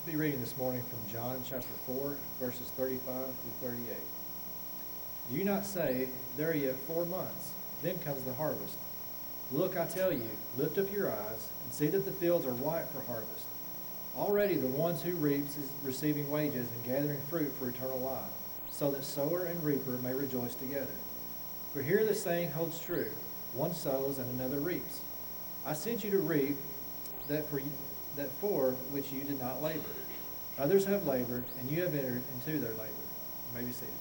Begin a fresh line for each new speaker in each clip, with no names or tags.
Be reading this morning from John chapter 4, verses 35 through 38. Do you not say, there are yet 4 months, then comes the harvest? Look, I tell you, lift up your eyes, and see that the fields are white for harvest. Already the ones who reaps is receiving wages and gathering fruit for eternal life, so that sower and reaper may rejoice together. For here the saying holds true, one sows and another reaps. I sent you to reap that for which you did not labor. Others have labored, and you have entered into their labor. You may be seated.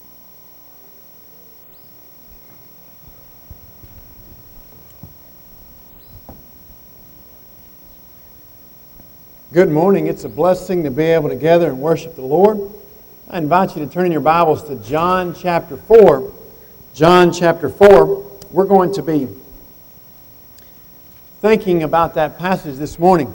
Good morning. It's a blessing to be able to gather and worship the Lord. I invite you to turn in your Bibles to John chapter 4. John chapter 4. We're going to be thinking about that passage this morning.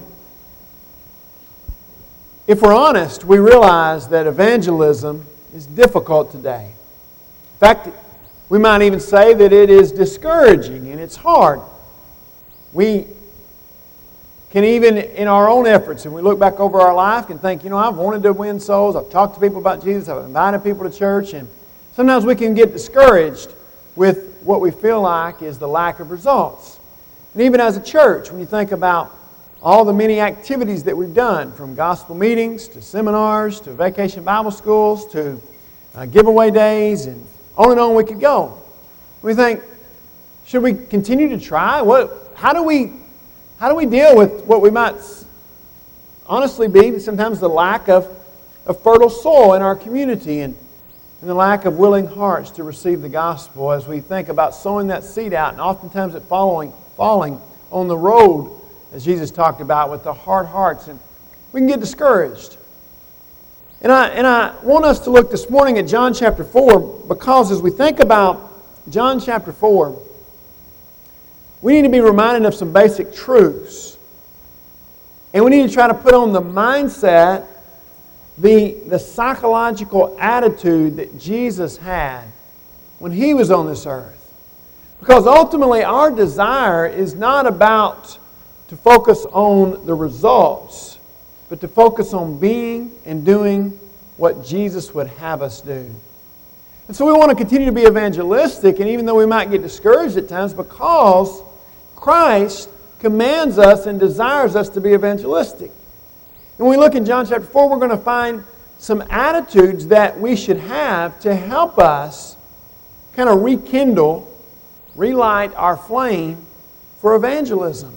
If we're honest, we realize that evangelism is difficult today. In fact, we might even say that it is discouraging and it's hard. We can even, in our own efforts, and we look back over our life, can think, I've wanted to win souls, I've talked to people about Jesus, I've invited people to church, and sometimes we can get discouraged with what we feel like is the lack of results. And even as a church, when you think about all the many activities that we've done, from gospel meetings to seminars to vacation Bible schools to giveaway days, and on we could go. We think, should we continue to try? How do we deal with what we might honestly be sometimes the lack of fertile soil in our community and the lack of willing hearts to receive the gospel as we think about sowing that seed out, and oftentimes it falling on the road, as Jesus talked about, with the hard hearts, and we can get discouraged. And I want us to look this morning at John chapter 4, because as we think about John chapter 4, we need to be reminded of some basic truths. And we need to try to put on the mindset, the psychological attitude that Jesus had when He was on this earth. Because ultimately our desire is not about to focus on the results, but to focus on being and doing what Jesus would have us do. And so we want to continue to be evangelistic, and even though we might get discouraged at times, because Christ commands us and desires us to be evangelistic. And when we look in John chapter 4, we're going to find some attitudes that we should have to help us kind of rekindle, relight our flame for evangelism.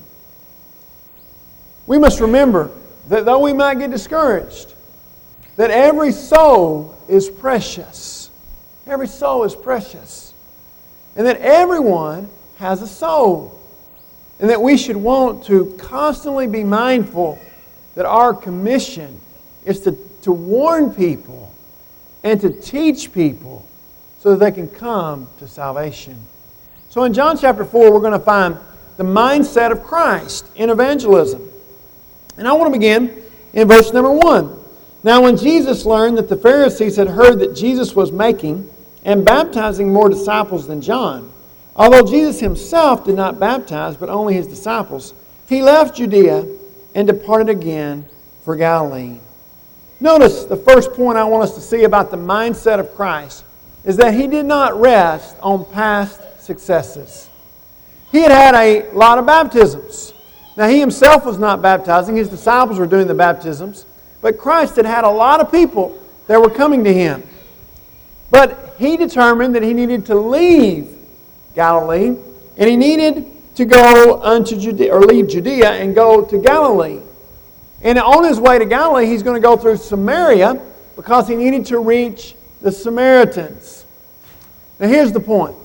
We must remember that though we might get discouraged, that every soul is precious. Every soul is precious. And that everyone has a soul. And that we should want to constantly be mindful that our commission is to warn people and to teach people so that they can come to salvation. So in John chapter 4, we're going to find the mindset of Christ in evangelism. And I want to begin in verse number 1. Now when Jesus learned that the Pharisees had heard that Jesus was making and baptizing more disciples than John, although Jesus Himself did not baptize, but only His disciples, He left Judea and departed again for Galilee. Notice the first point I want us to see about the mindset of Christ is that He did not rest on past successes. He had had a lot of baptisms. Now He Himself was not baptizing, His disciples were doing the baptisms, but Christ had had a lot of people that were coming to Him. But He determined that He needed to leave Galilee, and He needed to go unto Judea, or leave Judea and go to Galilee. And on His way to Galilee, He's going to go through Samaria because He needed to reach the Samaritans. Now here's the point.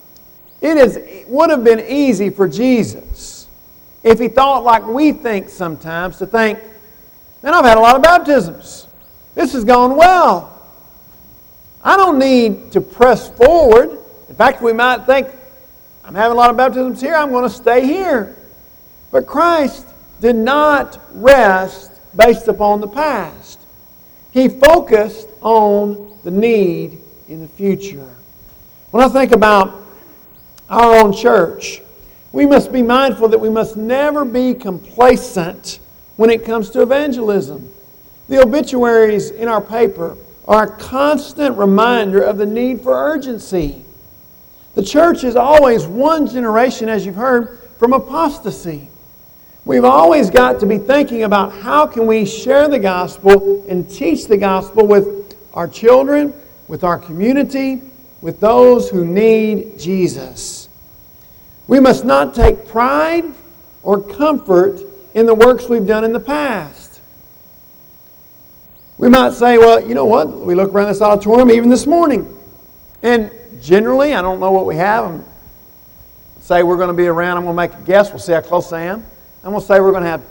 It would have been easy for Jesus if He thought like we think sometimes, to think, man, I've had a lot of baptisms. This has gone well. I don't need to press forward. In fact, we might think, I'm having a lot of baptisms here, I'm going to stay here. But Christ did not rest based upon the past. He focused on the need in the future. When I think about our own church, we must be mindful that we must never be complacent when it comes to evangelism. The obituaries in our paper are a constant reminder of the need for urgency. The church is always one generation, as you've heard, from apostasy. We've always got to be thinking about how can we share the gospel and teach the gospel with our children, with our community, with those who need Jesus. We must not take pride or comfort in the works we've done in the past. We might say, well, you know what? We look around this auditorium even this morning. And generally, I don't know what we have. Say we're going to be around, I'm going to make a guess. We'll see how close I am. I'm going to say we're going to have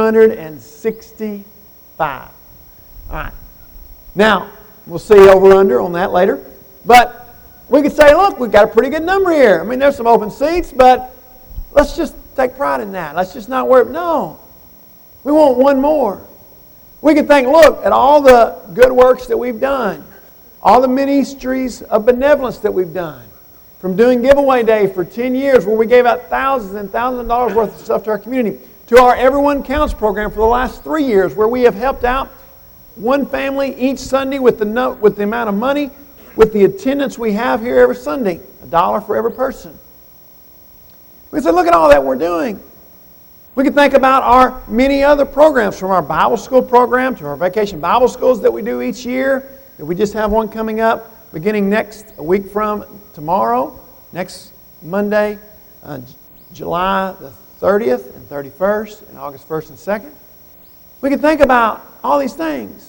265. All right. Now, we'll see over under on that later. But we could say, look, we've got a pretty good number here. I mean, there's some open seats, but let's just take pride in that. Let's just not worry. No. We want one more. We could think, look, at all the good works that we've done, all the ministries of benevolence that we've done, from doing giveaway day for 10 years where we gave out thousands and thousands of dollars worth of stuff to our community, to our Everyone Counts program for the last 3 years where we have helped out one family each Sunday with the amount of money, with the attendance we have here every Sunday, $1 for every person. We said, look at all that we're doing. We can think about our many other programs, from our Bible school program to our vacation Bible schools that we do each year. We just have one coming up beginning a week from tomorrow, next Monday, July the 30th and 31st, and August 1st and 2nd. We can think about all these things.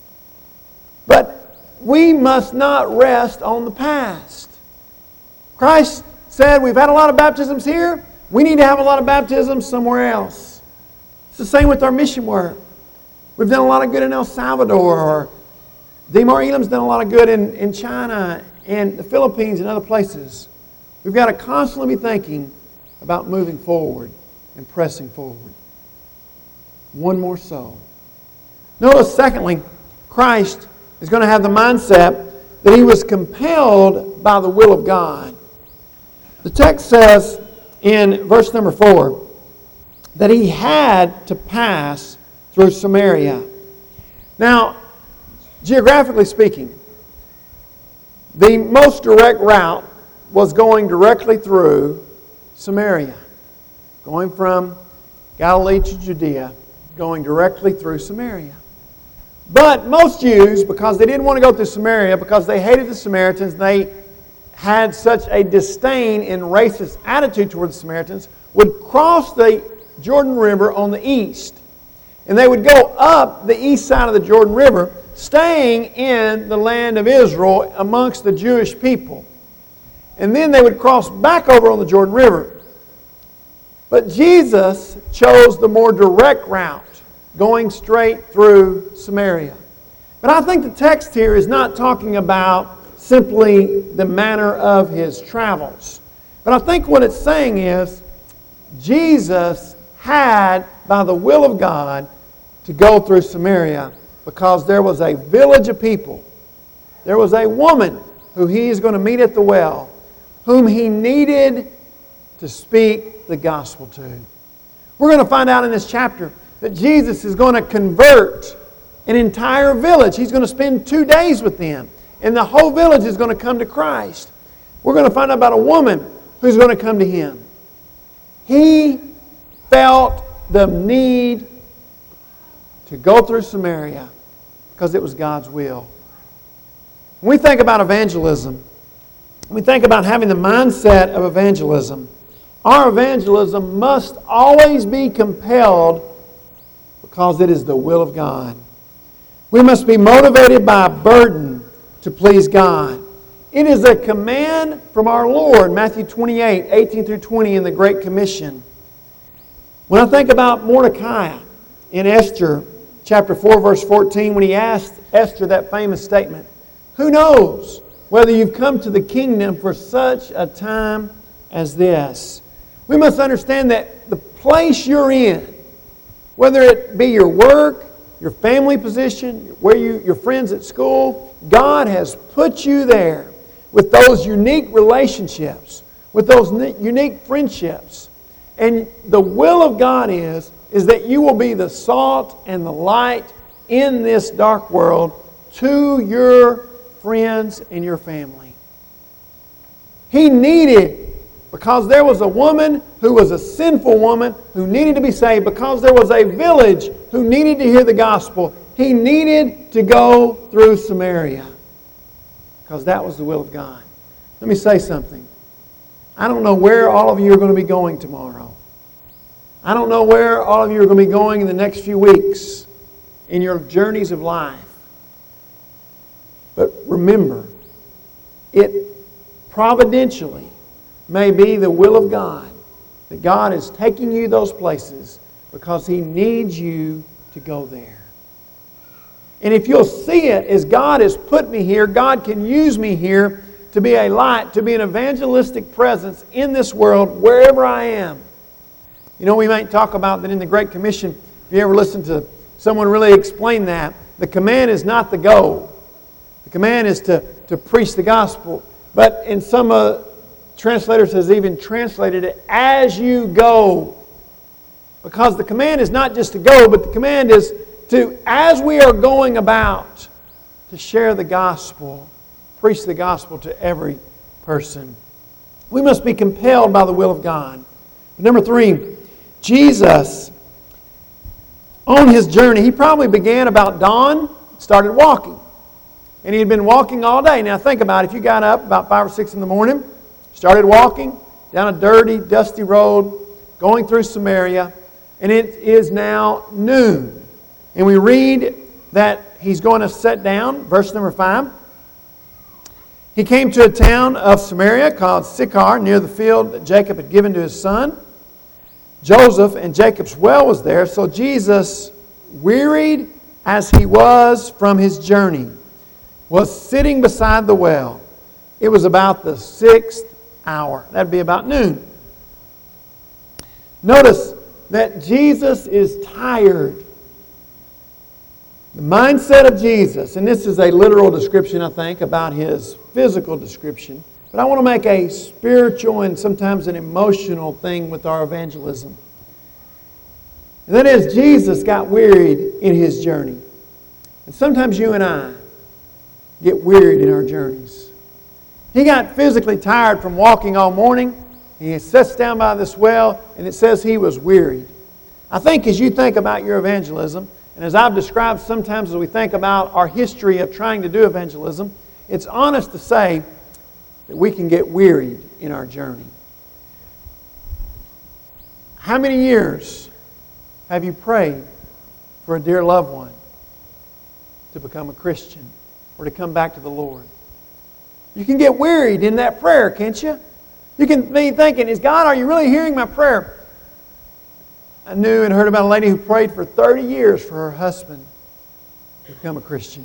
But we must not rest on the past. Christ said we've had a lot of baptisms here. We need to have a lot of baptisms somewhere else. It's the same with our mission work. We've done a lot of good in El Salvador, or Demar Elam's done a lot of good in China and the Philippines and other places. We've got to constantly be thinking about moving forward and pressing forward. One more soul. Notice, secondly, Christ is going to have the mindset that He was compelled by the will of God. The text says in verse number 4 that He had to pass through Samaria. Now, geographically speaking, the most direct route was going directly through Samaria. Going from Galilee to Judea, going directly through Samaria. But most Jews, because they didn't want to go through Samaria, because they hated the Samaritans, they had such a disdain and racist attitude toward the Samaritans, would cross the Jordan River on the east. And they would go up the east side of the Jordan River, staying in the land of Israel amongst the Jewish people. And then they would cross back over on the Jordan River. But Jesus chose the more direct route, going straight through Samaria. But I think the text here is not talking about simply the manner of His travels. But I think what it's saying is Jesus had, by the will of God, to go through Samaria because there was a village of people. There was a woman who He is going to meet at the well, whom He needed to speak the gospel to. We're going to find out in this chapter that Jesus is going to convert an entire village. He's going to spend 2 days with them, and the whole village is going to come to Christ. We're going to find out about a woman who's going to come to Him. He felt the need to go through Samaria because it was God's will. When we think about evangelism, we think about having the mindset of evangelism. Our evangelism must always be compelled because it is the will of God. We must be motivated by a burden to please God. It is a command from our Lord, Matthew 28, 18 through 20 in the Great Commission. When I think about Mordecai in Esther chapter 4, verse 14, when he asked Esther that famous statement, "Who knows whether you've come to the kingdom for such a time as this?" We must understand that the place you're in, whether it be your work, your family position, your friends at school, God has put you there with those unique relationships, with those unique friendships. And the will of God is that you will be the salt and the light in this dark world to your friends and your family. He needed, because there was a woman who was a sinful woman who needed to be saved, because there was a village who needed to hear the gospel, he needed to go through Samaria, because that was the will of God. Let me say something. I don't know where all of you are going to be going tomorrow. I don't know where all of you are going to be going in the next few weeks in your journeys of life. But remember, it providentially may be the will of God that God is taking you those places because He needs you to go there. And if you'll see it as God has put me here, God can use me here to be a light, to be an evangelistic presence in this world wherever I am. You know, we might talk about that in the Great Commission. If you ever listen to someone really explain that, the command is not the go. The command is to preach the gospel. But in some translators has even translated it as you go. Because the command is not just to go, but the command is to, as we are going about, to share the gospel, preach the gospel to every person. We must be compelled by the will of God. Number 3, Jesus, on His journey, He probably began about dawn, started walking. And He had been walking all day. Now think about it. If you got up about 5 or 6 in the morning, started walking down a dirty, dusty road, going through Samaria, and it is now noon. And we read that He's going to sit down, verse number 5. He came to a town of Samaria called Sychar, near the field that Jacob had given to his son Joseph, and Jacob's well was there. So Jesus, wearied as He was from His journey, was sitting beside the well. It was about the 6th hour. That'd be about noon. Notice that Jesus is tired. The mindset of Jesus, and this is a literal description, I think, about His physical description, but I want to make a spiritual and sometimes an emotional thing with our evangelism. And that is, Jesus got wearied in His journey. And sometimes you and I get wearied in our journeys. He got physically tired from walking all morning. He sits down by this well, and it says He was wearied. I think as you think about your evangelism, and as I've described sometimes as we think about our history of trying to do evangelism, it's honest to say that we can get wearied in our journey. How many years have you prayed for a dear loved one to become a Christian or to come back to the Lord? You can get wearied in that prayer, can't you? You can be thinking, is God, are you really hearing my prayer? I knew and heard about a lady who prayed for 30 years for her husband to become a Christian.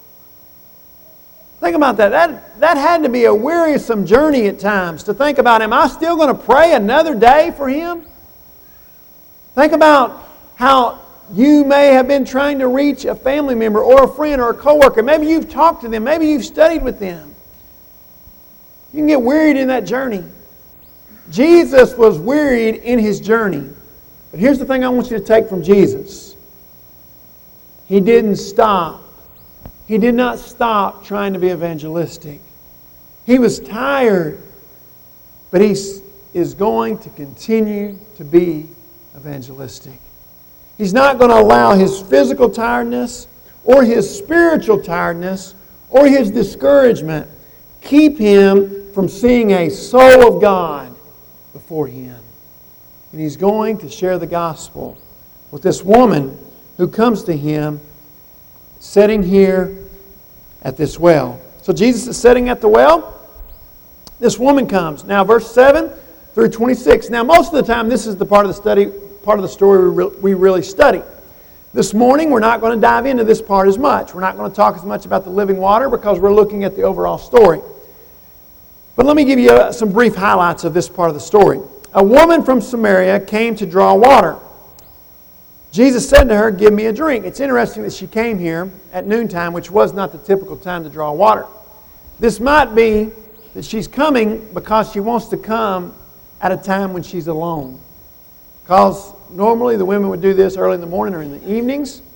Think about that. That had to be a wearisome journey at times to think about, am I still going to pray another day for him? Think about how you may have been trying to reach a family member or a friend or a coworker. Maybe you've talked to them. Maybe you've studied with them. You can get wearied in that journey. Jesus was wearied in His journey. But here's the thing I want you to take from Jesus. He didn't stop. He did not stop trying to be evangelistic. He was tired, but He is going to continue to be evangelistic. He's not going to allow His physical tiredness or His spiritual tiredness or His discouragement keep Him from seeing a soul of God before Him. And He's going to share the gospel with this woman who comes to Him sitting here at this well. So Jesus is sitting at the well. This woman comes. Now verse 7 through 26. Now most of the time this is the part of the story we really study. This morning we're not going to dive into this part as much. We're not going to talk as much about the living water because we're looking at the overall story. But let me give you some brief highlights of this part of the story. A woman from Samaria came to draw water. Jesus said to her, "Give me a drink." It's interesting that she came here at noontime, which was not the typical time to draw water. This might be that she's coming because she wants to come at a time when she's alone. Because normally the women would do this early in the morning or in the evenings.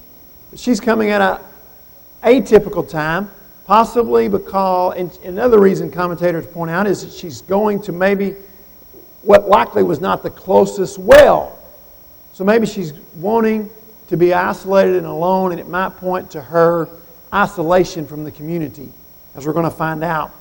She's coming at an atypical time, possibly because, and another reason commentators point out is that she's going to maybe what likely was not the closest well. So maybe she's wanting to be isolated and alone, and it might point to her isolation from the community, as we're going to find out.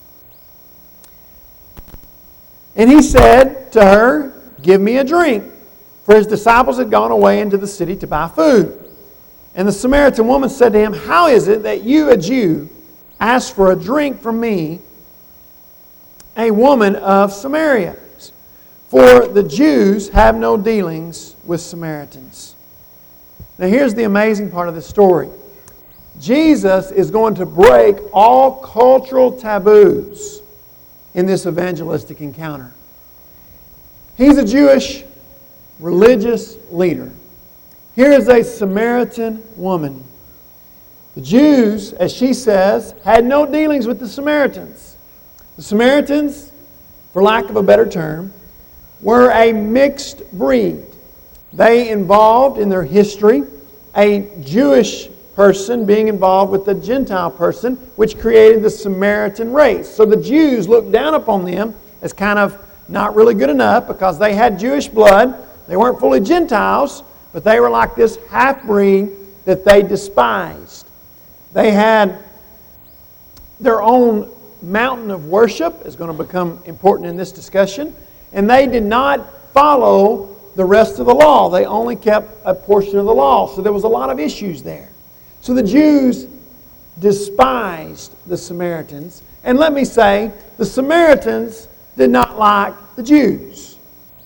And he said to her, "Give me a drink," for his disciples had gone away into the city to buy food. And the Samaritan woman said to him, "How is it that you, a Jew, ask for a drink from me, a woman of Samaria? For the Jews have no dealings with Samaritans." Now here's the amazing part of this story. Jesus is going to break all cultural taboos in this evangelistic encounter. He's a Jewish religious leader. Here is a Samaritan woman. The Jews, as she says, had no dealings with the Samaritans. The Samaritans, for lack of a better term, were a mixed breed. They involved in their history a Jewish person being involved with a Gentile person, which created the Samaritan race. So the Jews looked down upon them as kind of not really good enough because they had Jewish blood. They weren't fully Gentiles, but they were like this half-breed that they despised. They had their own mountain of worship, is going to become important in this discussion, and they did not follow the rest of the law. They only kept a portion of the law. So there was a lot of issues there. So the Jews despised the Samaritans. And let me say, the Samaritans did not like the Jews.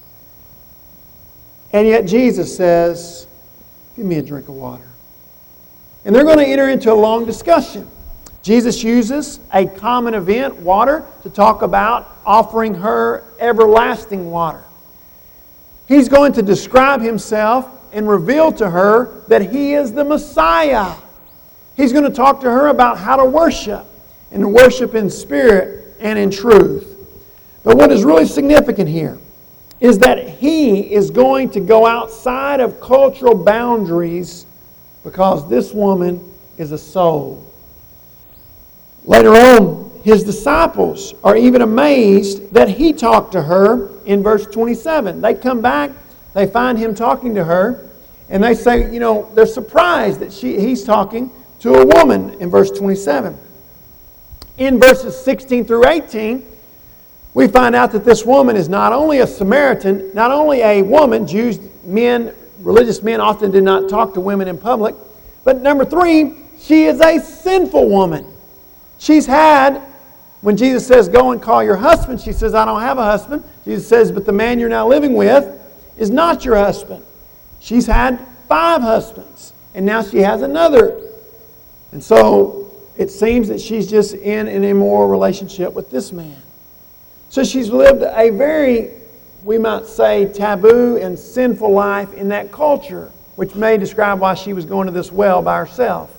And yet Jesus says, "Give me a drink of water." And they're going to enter into a long discussion. Jesus uses a common event, water, to talk about offering her everlasting water. He's going to describe himself and reveal to her that he is the Messiah. He's going to talk to her about how to worship, and to worship in spirit and in truth. But what is really significant here is that he is going to go outside of cultural boundaries because this woman is a soul. Later on, his disciples are even amazed that he talked to her in verse 27. They come back, they find him talking to her, and they say, they're surprised that he's talking to a woman in verse 27. In verses 16 through 18, we find out that this woman is not only a Samaritan, not only a woman. Jews, men, religious men often did not talk to women in public. But number 3, she is a sinful woman. She's had, when Jesus says, "Go and call your husband," she says, "I don't have a husband." Jesus says, "But the man you're now living with is not your husband." She's had 5 husbands, and now she has another. And so it seems that she's just in an immoral relationship with this man. So she's lived a very, we might say, taboo and sinful life in that culture, which may describe why she was going to this well by herself.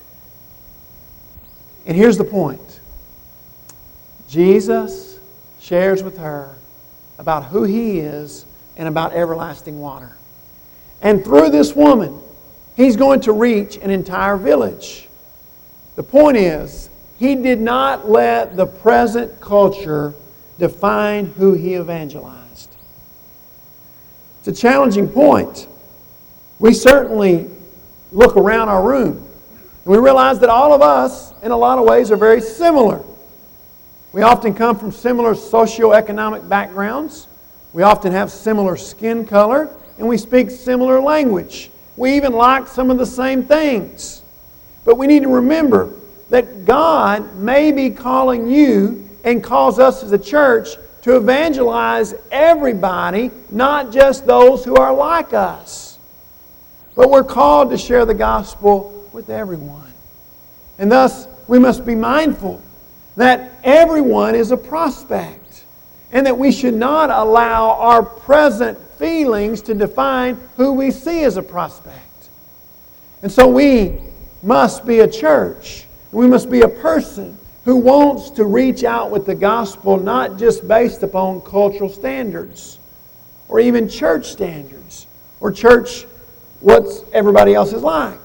And here's the point. Jesus shares with her about who he is and about everlasting water. And through this woman, he's going to reach an entire village. The point is, he did not let the present culture define who he evangelized. It's a challenging point. We certainly look around our room and we realize that all of us, in a lot of ways, are very similar. We often come from similar socioeconomic backgrounds. We often have similar skin color, and we speak similar language. We even like some of the same things. But we need to remember that God may be calling you and calls us as a church to evangelize everybody, not just those who are like us. But we're called to share the gospel with everyone. And thus, we must be mindful that everyone is a prospect, and that we should not allow our present feelings to define who we see as a prospect. And so we must be a church. We must be a person who wants to reach out with the gospel, not just based upon cultural standards or even church standards or church what everybody else is like.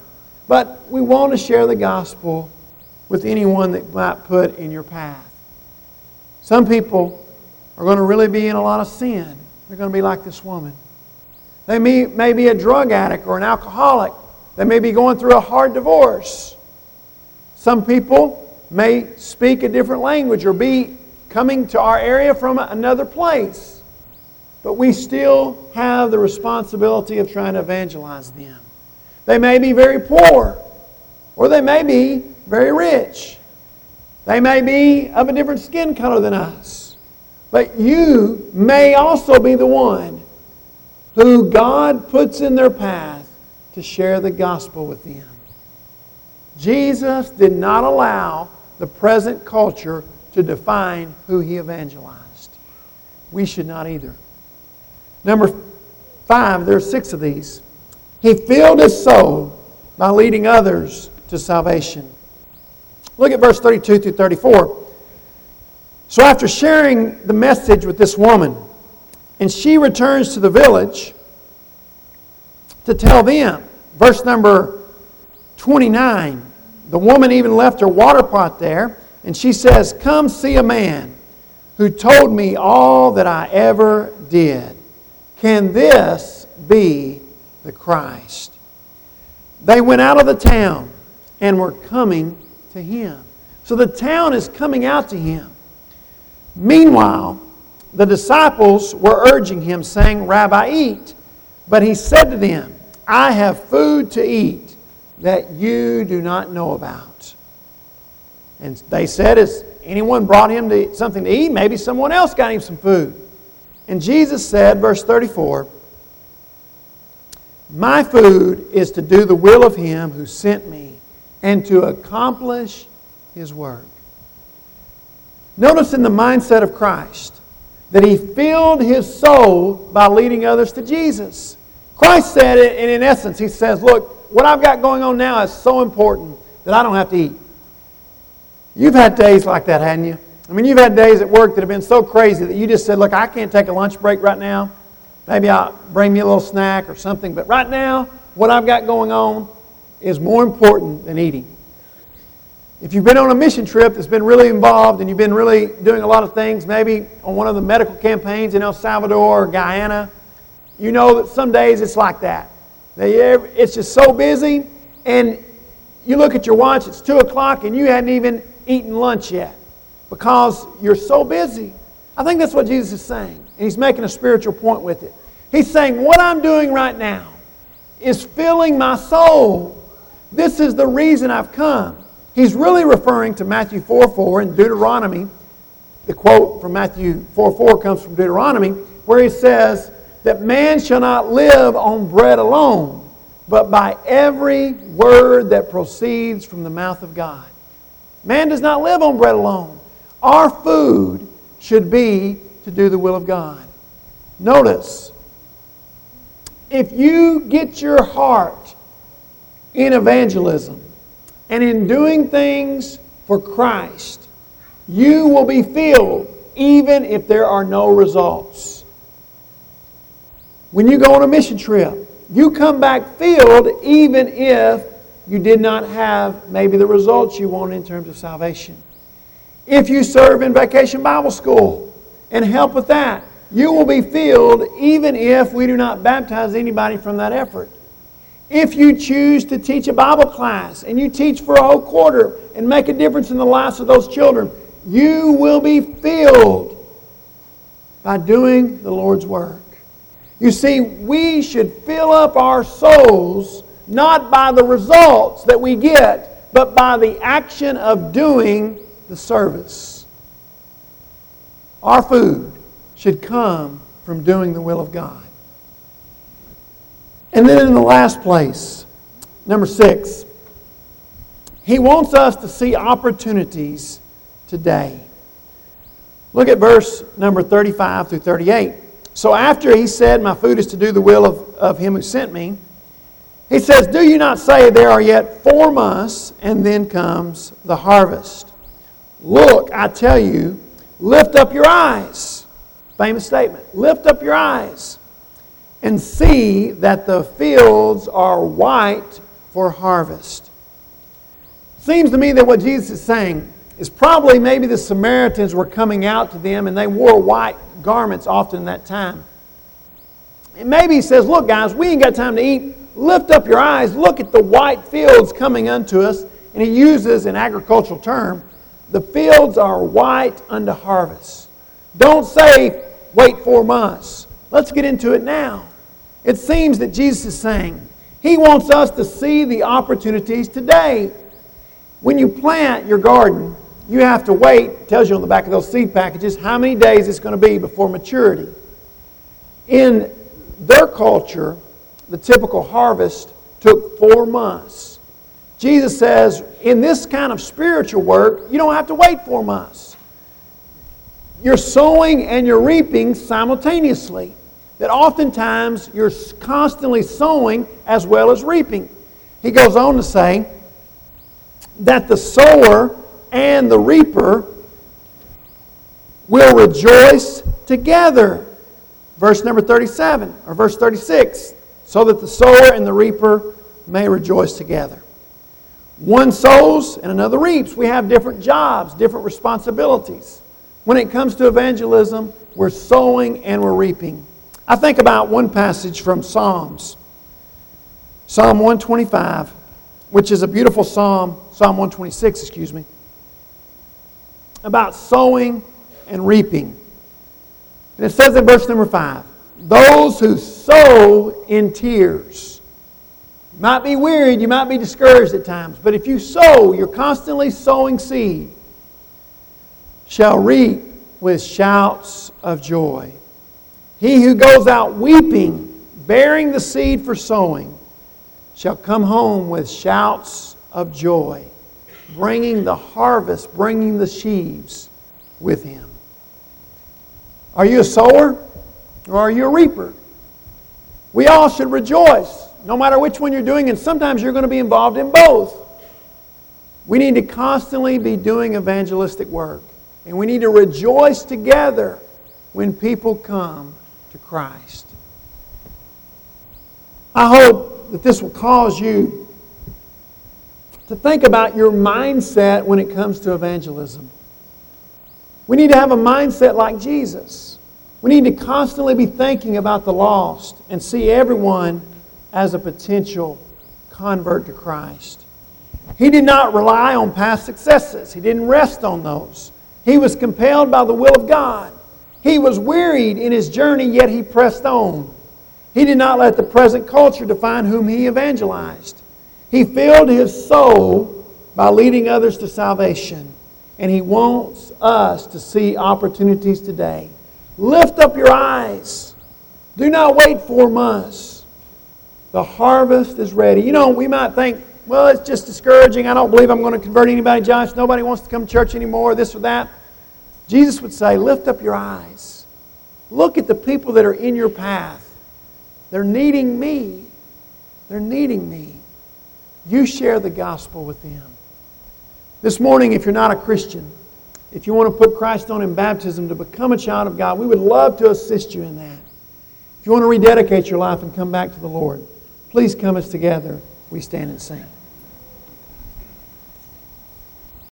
but we want to share the gospel with anyone that might put in your path. Some people are going to really be in a lot of sin. They're going to be like this woman. They may be a drug addict or an alcoholic. They may be going through a hard divorce. Some people may speak a different language or be coming to our area from another place. But we still have the responsibility of trying to evangelize them. They may be very poor, or they may be very rich. They may be of a different skin color than us. But you may also be the one who God puts in their path to share the gospel with them. Jesus did not allow the present culture to define who He evangelized. We should not either. Number 5, there are 6 of these. He filled His soul by leading others to salvation. Look at verse 32 through 34. So after sharing the message with this woman, and she returns to the village to tell them. Verse number 29. The woman even left her water pot there, and she says, "Come see a man who told me all that I ever did. Can this be the Christ?" They went out of the town and were coming to Him. So the town is coming out to Him. Meanwhile, the disciples were urging Him, saying, "Rabbi, eat." But He said to them, "I have food to eat that you do not know about." And they said, "Has anyone brought Him something to eat? Maybe someone else got Him some food." And Jesus said, verse 34, "My food is to do the will of Him who sent me and to accomplish His work." Notice in the mindset of Christ that He filled His soul by leading others to Jesus. Christ said it, and in essence, He says, "Look, what I've got going on now is so important that I don't have to eat." You've had days like that, hadn't you? I mean, you've had days at work that have been so crazy that you just said, "Look, I can't take a lunch break right now. Maybe I'll bring me a little snack or something. But right now, what I've got going on is more important than eating." If you've been on a mission trip that's been really involved and you've been really doing a lot of things, maybe on one of the medical campaigns in El Salvador or Guyana, you know that some days it's like that. It's just so busy, and you look at your watch, it's 2 o'clock, and you hadn't even eaten lunch yet because you're so busy. I think that's what Jesus is saying, and He's making a spiritual point with it. He's saying, what I'm doing right now is filling my soul. This is the reason I've come. He's really referring to Matthew 4:4 and Deuteronomy. The quote from Matthew 4:4 comes from Deuteronomy, where He says that man shall not live on bread alone, but by every word that proceeds from the mouth of God. Man does not live on bread alone. Our food should be to do the will of God. Notice, if you get your heart in evangelism and in doing things for Christ, you will be filled even if there are no results. When you go on a mission trip, you come back filled even if you did not have maybe the results you want in terms of salvation. If you serve in Vacation Bible School and help with that, you will be filled even if we do not baptize anybody from that effort. If you choose to teach a Bible class and you teach for a whole quarter and make a difference in the lives of those children, you will be filled by doing the Lord's work. You see, we should fill up our souls not by the results that we get, but by the action of doing the service. Our food should come from doing the will of God. And then in the last place, number 6, He wants us to see opportunities today. Look at verse number 35 through 38. So after He said, "My food is to do the will of Him who sent me," He says, "Do you not say there are yet 4 months, and then comes the harvest? Look, I tell you, lift up your eyes." Famous statement. Lift up your eyes and see that the fields are white for harvest. Seems to me that what Jesus is saying is probably maybe the Samaritans were coming out to them and they wore white garments often in that time. And maybe he says, look guys, we ain't got time to eat. Lift up your eyes. Look at the white fields coming unto us. And he uses an agricultural term, the fields are white unto harvest. Don't say, wait 4 months. Let's get into it now. It seems that Jesus is saying, He wants us to see the opportunities today. When you plant your garden, you have to wait, it tells you on the back of those seed packages, how many days it's going to be before maturity. In their culture, the typical harvest took 4 months. Jesus says, in this kind of spiritual work, you don't have to wait 4 months. You're sowing and you're reaping simultaneously. That oftentimes you're constantly sowing as well as reaping. He goes on to say that the sower and the reaper will rejoice together. Verse number 37, or verse 36, so that the sower and the reaper may rejoice together. One sows and another reaps. We have different jobs, different responsibilities. When it comes to evangelism, we're sowing and we're reaping. I think about one passage from Psalms. Psalm 125, which is a beautiful psalm, Psalm 126, excuse me, about sowing and reaping. And it says in verse number 5, those who sow in tears. You might be wearied, you might be discouraged at times, but if you sow, you're constantly sowing seed, shall reap with shouts of joy. He who goes out weeping, bearing the seed for sowing, shall come home with shouts of joy, bringing the harvest, bringing the sheaves with him. Are you a sower or are you a reaper? We all should rejoice, no matter which one you're doing, and sometimes you're going to be involved in both. We need to constantly be doing evangelistic work, and we need to rejoice together when people come to Christ. I hope that this will cause you to think about your mindset when it comes to evangelism. We need to have a mindset like Jesus. We need to constantly be thinking about the lost and see everyone as a potential convert to Christ. He did not rely on past successes. He didn't rest on those. He was compelled by the will of God. He was wearied in his journey, yet he pressed on. He did not let the present culture define whom he evangelized. He filled his soul by leading others to salvation. And he wants us to see opportunities today. Lift up your eyes. Do not wait 4 months. The harvest is ready. You know, we might think, well, it's just discouraging. I don't believe I'm going to convert anybody, Josh. Nobody wants to come to church anymore, this or that. Jesus would say, lift up your eyes. Look at the people that are in your path. They're needing me. They're needing me. You share the gospel with them. This morning, if you're not a Christian, if you want to put Christ on in baptism to become a child of God, we would love to assist you in that. If you want to rededicate your life and come back to the Lord, please come as together we stand and sing.